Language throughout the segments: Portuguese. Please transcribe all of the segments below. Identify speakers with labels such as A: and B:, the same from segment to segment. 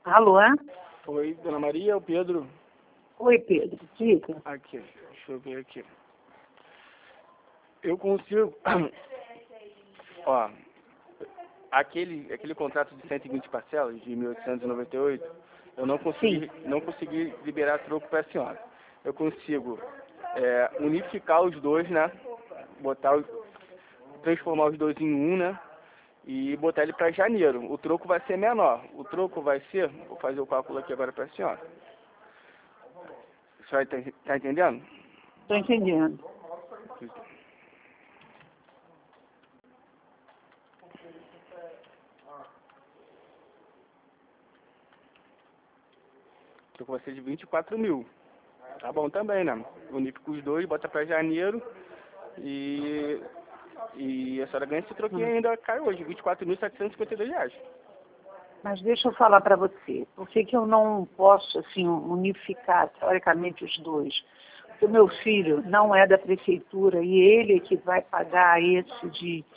A: Alô?
B: Oi, Dona Maria, é o Pedro.
A: Oi, Pedro, diga.
B: Aqui, deixa eu ver aqui. Eu consigo... Ó, aquele contrato de 120 parcelas, de 1.898, eu não consegui liberar troco para a senhora. Eu consigo unificar os dois, né? Transformar os dois em um, né? E botar ele para janeiro. O troco vai ser menor. O troco vai ser... Vou fazer o cálculo aqui agora para a senhora. A senhora tá entendendo?
A: Estou entendendo.
B: O troco vai ser de 24 mil. Tá bom também, né? Unifica os dois, bota para janeiro e a senhora ganha esse troquinho ainda cai hoje, R$ 24.752.
A: Mas deixa eu falar para você. Por que eu não posso, assim, unificar, teoricamente, os dois? Porque o meu filho não é da prefeitura e ele é que vai pagar esse de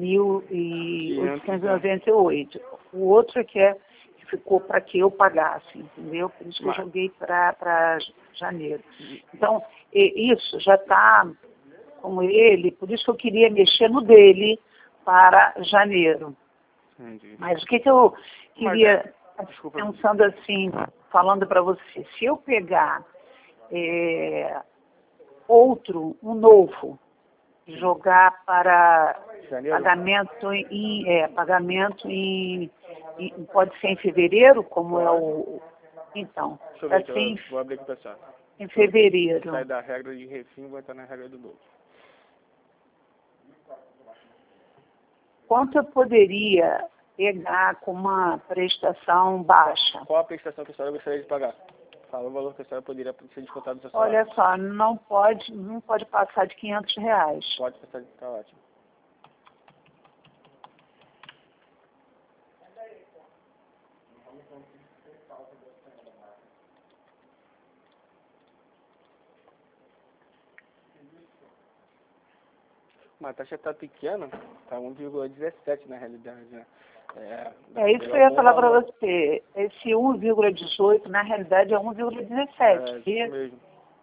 A: 1.898. O outro é que ficou para que eu pagasse, entendeu? Por isso que eu joguei para janeiro. Então, isso já está com ele, por isso que eu queria mexer no dele para janeiro.
B: Entendi.
A: Mas o que eu queria, pensando assim, falando para você, se eu pegar um novo, jogar para
B: janeiro?
A: pagamento pode ser em fevereiro, como é o... Então,
B: deixa eu ver aqui,
A: assim,
B: vou abrir aqui para a senhora.
A: Em fevereiro.
B: Sai da regra de refim e vai estar na regra do novo.
A: Quanto eu poderia pegar com uma prestação baixa?
B: Qual a prestação que a senhora gostaria de pagar? Fala o valor que a senhora poderia ser descontado do seu salário.
A: Olha só, não pode passar de R$ 500.
B: Pode passar, tá ótimo. Mas a taxa está pequena, está 1,17 na realidade, né?
A: É isso que eu ia falar para você. Esse 1,18 na realidade é 1,17.
B: Isso mesmo.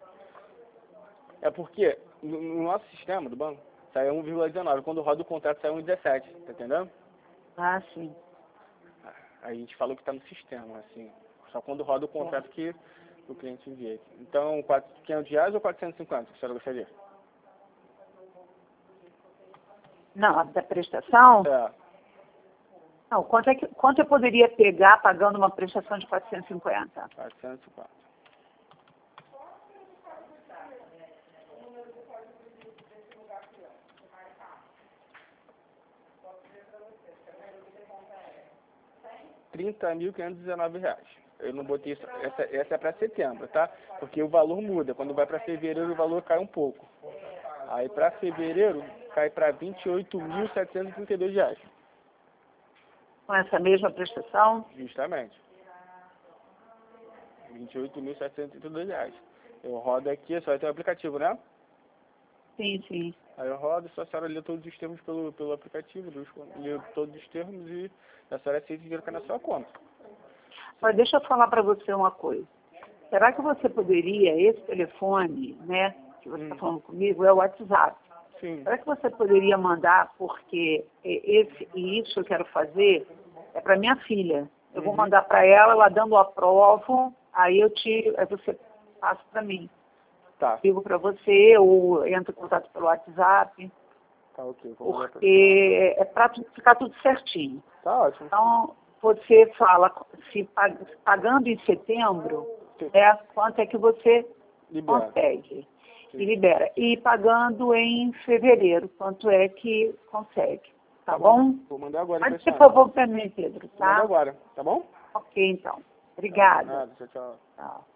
B: É porque no nosso sistema do banco sai 1,19. Quando roda o contrato sai 1,17. Tá entendendo?
A: Ah, sim.
B: A gente falou que está no sistema, assim. Só quando roda o contrato que o cliente envia aqui. Então, R$ 500 ou 450 que a senhora gostaria?
A: Não, da prestação? Não, quanto eu poderia pegar pagando uma prestação de 450?
B: 450. R$ 30.519. Eu não botei isso, essa é para setembro, tá? Porque o valor muda. Quando vai para fevereiro, o valor cai um pouco. Aí para fevereiro, cai para R$ 28.732.
A: Com essa mesma prestação?
B: Justamente. R$ 28.732. Eu rodo aqui, só tem o aplicativo, né?
A: Sim, sim.
B: Aí eu rodo, só a senhora lê todos os termos pelo aplicativo, lê todos os termos e a senhora aceita o dinheiro que é na sua conta.
A: Mas deixa eu falar para você uma coisa. Será que você poderia, esse telefone, né, que você está falando comigo, é o WhatsApp.
B: Sim.
A: Será que você poderia mandar, porque isso que eu quero fazer é para minha filha. Eu vou mandar para ela dando a prova, aí você passa para mim.
B: Tá.
A: Ligo para você ou entro em contato pelo WhatsApp.
B: Tá, ok.
A: Porque é para ficar tudo certinho.
B: Tá ótimo.
A: Então, você fala, se pagando em setembro, quanto é que você consegue e libera. E pagando em fevereiro, quanto é que consegue. Tá bom?
B: Vou mandar agora.
A: Pode ser, por favor, para mim, Pedro, tá?
B: Vou mandar agora, tá bom?
A: Ok, então. Obrigada.
B: Nada, tchau, tchau.
A: Tchau.